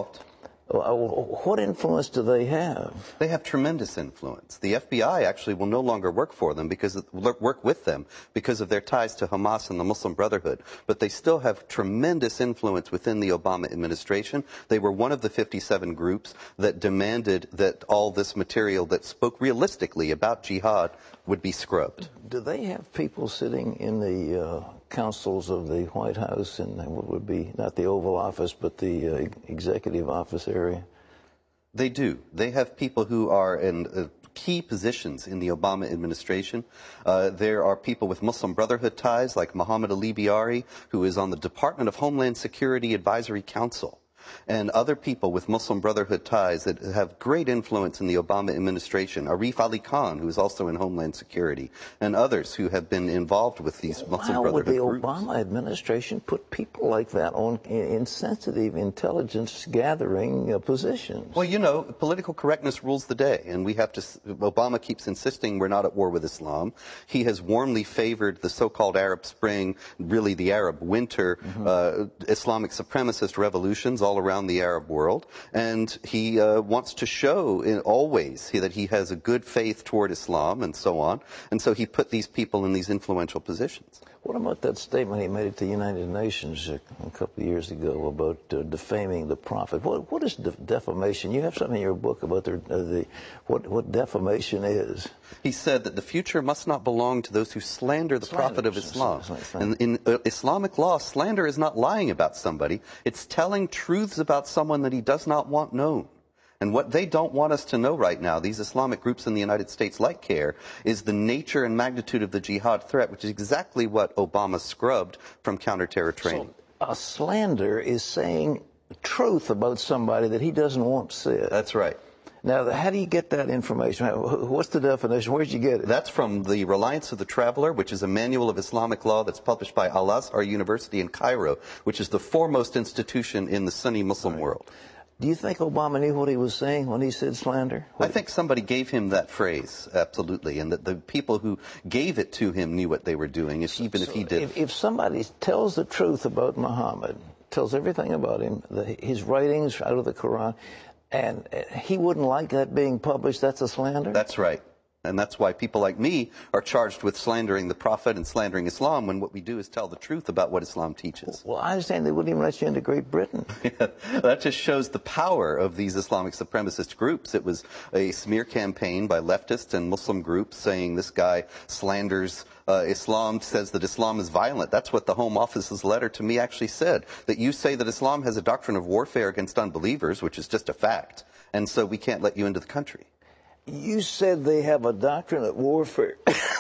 What influence do they have? They have tremendous influence. The F B I actually will no longer work for them because work with them because of their ties to Hamas and the Muslim Brotherhood. But they still have tremendous influence within the Obama administration. They were one of the fifty-seven groups that demanded that all this material that spoke realistically about jihad would be scrubbed. Do they have people sitting in the uh, councils of the White House and what would be not the Oval Office but the uh, executive office area? They do. They have people who are in uh, key positions in the Obama administration. Uh, there are people with Muslim Brotherhood ties like Mohammed Ali Biari, who is on the Department of Homeland Security Advisory Council, and other people with Muslim Brotherhood ties that have great influence in the Obama administration. Arif Ali Khan, who is also in Homeland Security, and others who have been involved with these Muslim Why would Brotherhood the groups. Obama administration put people like that on in sensitive intelligence gathering uh, positions? Well, you know, political correctness rules the day, and we have to. Obama keeps insisting we're not at war with Islam. He has warmly favored the so-called Arab Spring, really the Arab Winter, mm-hmm. uh, Islamic supremacist revolutions all around the Arab world, and he uh, wants to show in always that he has a good faith toward Islam and so on, and so he put these people in these influential positions. What about that statement he made at the United Nations a, a couple of years ago about uh, defaming the prophet? What, what is de- defamation? You have something in your book about the, uh, the what, what defamation is. He said that the future must not belong to those who slander the slander. prophet of Islam. And in uh, Islamic law, slander is not lying about somebody. It's telling truths about someone that he does not want known. And what they don't want us to know right now, these Islamic groups in the United States like CARE, is the nature and magnitude of the jihad threat, which is exactly what Obama scrubbed from counterterror training. So a slander is saying truth about somebody that he doesn't want said. That's right. Now, how do you get that information? What's the definition? Where did you get it? That's from the Reliance of the Traveler, which is a manual of Islamic law that's published by Al-Azhar University in Cairo, which is the foremost institution in the Sunni Muslim right. world. Do you think Obama knew what he was saying when he said slander? I think somebody gave him that phrase, absolutely, and that the people who gave it to him knew what they were doing, if, even so if he did. If, if somebody tells the truth about Muhammad, tells everything about him, the, his writings out of the Quran, and he wouldn't like that being published, that's a slander? That's right. And that's why people like me are charged with slandering the Prophet and slandering Islam when what we do is tell the truth about what Islam teaches. Well, I understand they wouldn't even let you into Great Britain. Yeah, that just shows the power of these Islamic supremacist groups. It was a smear campaign by leftists and Muslim groups saying this guy slanders uh, Islam, says that Islam is violent. That's what the Home Office's letter to me actually said, that you say that Islam has a doctrine of warfare against unbelievers, which is just a fact, and so we can't let you into the country. You said they have a doctrine of warfare.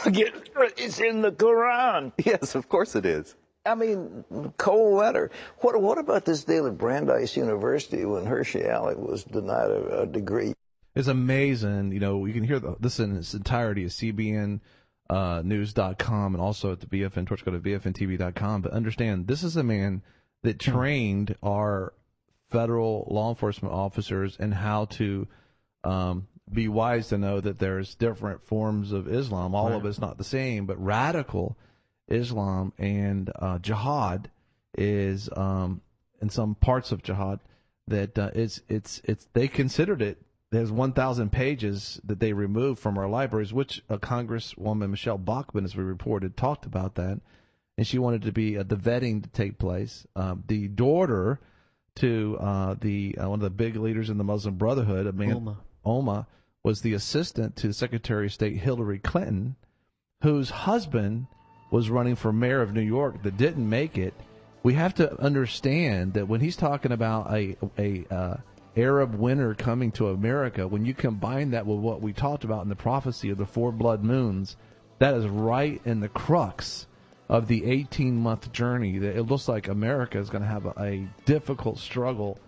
It's in the Quran. Yes, of course it is. I mean, cold letter. What, what about this deal at Brandeis University when Hershey Alec was denied a, a degree? It's amazing. You know, you can hear the, this in its entirety at C B N news dot com and also at the B F N, Twitch, go to B F N T V dot com. But understand, this is a man that trained our federal law enforcement officers in how to um, be wise to know that there's different forms of Islam. All right. of it's not the same, but radical Islam and uh, jihad is, um, in some parts of jihad, that uh, it's it's it's they considered it. There's one thousand pages that they removed from our libraries, which uh, Congresswoman Michelle Bachmann, as we reported, talked about that, and she wanted to be uh, the vetting to take place. Uh, the daughter to uh, the uh, one of the big leaders in the Muslim Brotherhood, a man, Oma. Oma, was the assistant to Secretary of State Hillary Clinton, whose husband was running for mayor of New York that didn't make it. We have to understand that when he's talking about a a uh, Arab winter coming to America, when you combine that with what we talked about in the prophecy of the four blood moons, that is right in the crux of the eighteen-month journey. That it looks like America is going to have a, a difficult struggle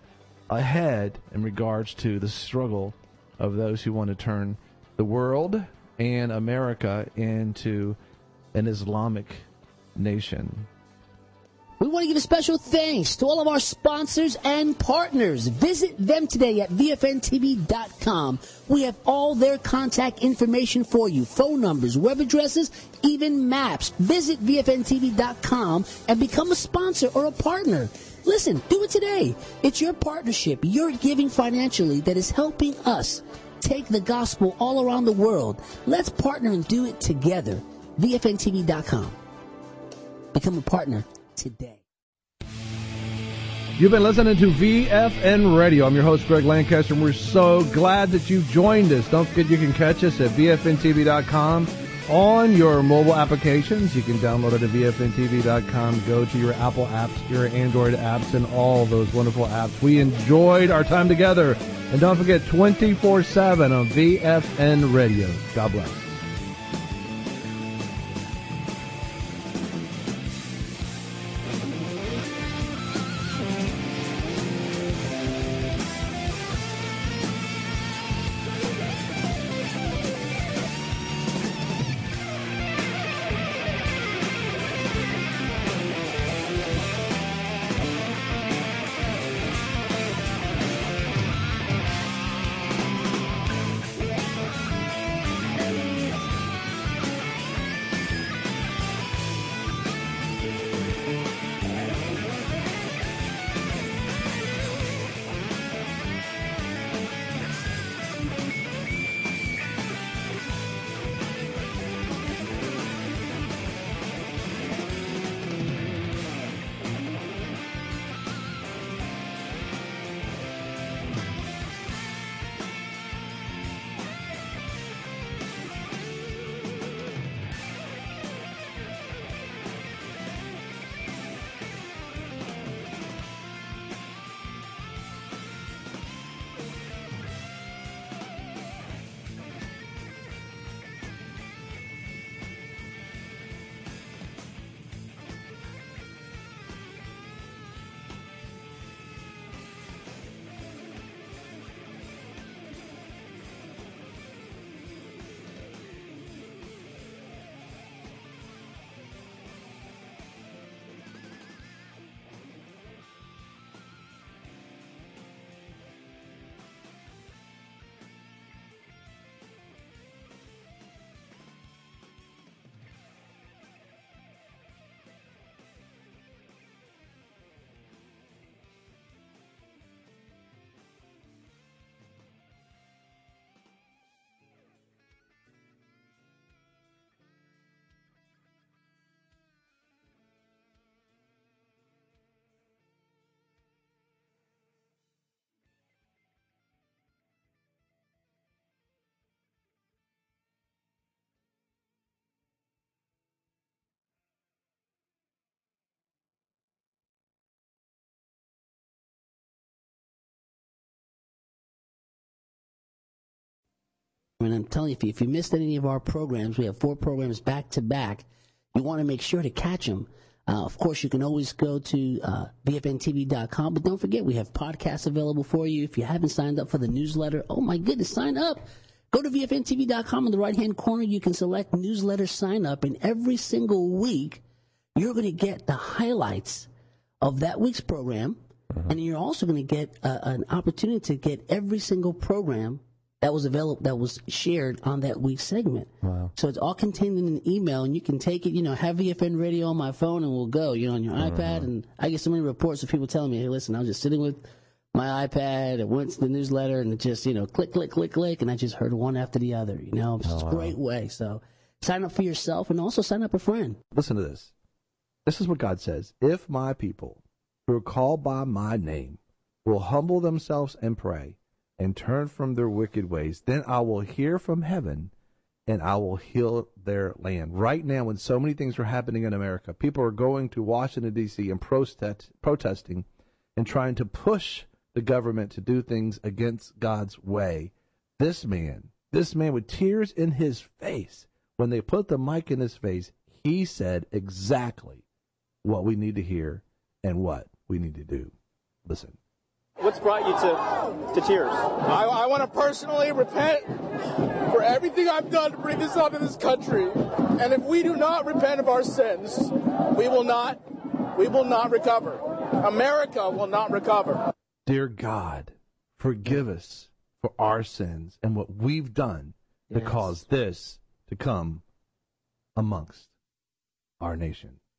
ahead in regards to the struggle of those who want to turn the world and America into an Islamic nation. We want to give a special thanks to all of our sponsors and partners. Visit them today at V F N T V dot com. We have all their contact information for you. Phone numbers, web addresses, even maps. Visit V F N T V dot com and become a sponsor or a partner. Listen, do it today. It's your partnership, your giving financially that is helping us take the gospel all around the world. Let's partner and do it together. V F N T V dot com. Become a partner today. You've been listening to V F N Radio. I'm your host, Greg Lancaster, and we're so glad that you joined us. Don't forget you can catch us at V F N T V dot com on your mobile applications. You can download it at V F N T V dot com. Go to your Apple apps, your Android apps, and all those wonderful apps. We enjoyed our time together. And don't forget, twenty-four seven on V F N Radio. God bless. And I'm telling you, if you, if you missed any of our programs, we have four programs back to back. You want to make sure to catch them. Uh, of course, you can always go to uh, V F N T V dot com, but don't forget we have podcasts available for you. If you haven't signed up for the newsletter, oh my goodness, sign up. Go to V F N T V dot com in the right-hand corner. You can select newsletter sign up, and every single week you're going to get the highlights of that week's program, mm-hmm. and you're also going to get uh, an opportunity to get every single program that was available, that was shared on that week's segment. Wow. So it's all contained in an email, and you can take it, you know, have V F N Radio on my phone, and we'll go, you know, on your mm-hmm. iPad. And I get so many reports of people telling me, hey, listen, I was just sitting with my iPad, it went to the newsletter, and it just, you know, click, click, click, click, and I just heard one after the other, you know. It's oh, a wow. great way. So sign up for yourself, and also sign up a friend. Listen to this. This is what God says. If my people who are called by my name will humble themselves and pray, and turn from their wicked ways, then I will hear from heaven, and I will heal their land. Right now, when so many things are happening in America, people are going to Washington, D C and protest, protesting and trying to push the government to do things against God's way. This man, this man with tears in his face, when they put the mic in his face, he said exactly what we need to hear and what we need to do. Listen. What's brought you to, to tears? I, I want to personally repent for everything I've done to bring this onto this country. And if we do not repent of our sins, we will not, we will not recover. America will not recover. Dear God, forgive us for our sins and what we've done to Yes. cause this to come amongst our nation.